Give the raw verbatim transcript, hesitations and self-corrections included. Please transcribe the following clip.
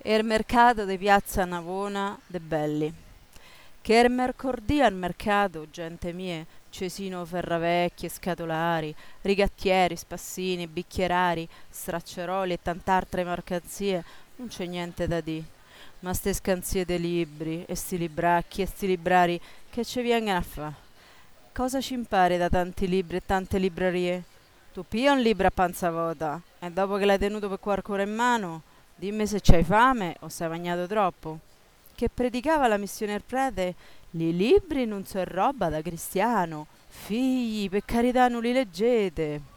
E il mercato di piazza Navona de belli. Che er mercordì al mercato, gente mie, Cesino Ferravecchie, scatolari, rigattieri, spassini, bicchierari, stracceroli e tant'altre mercanzie, non c'è niente da dì. Ma ste scanzie de libri, e sti libracchi, e sti librari, che ci vengono a fa? Cosa ci impari da tanti libri e tante librerie? Tu pia un libro a panza vuota e dopo che l'hai tenuto per qualche in mano, dimmi se c'hai fame o sei bagnato troppo. Che predicava la missione al prete, li libri non so roba da cristiano, figli, per carità non li leggete.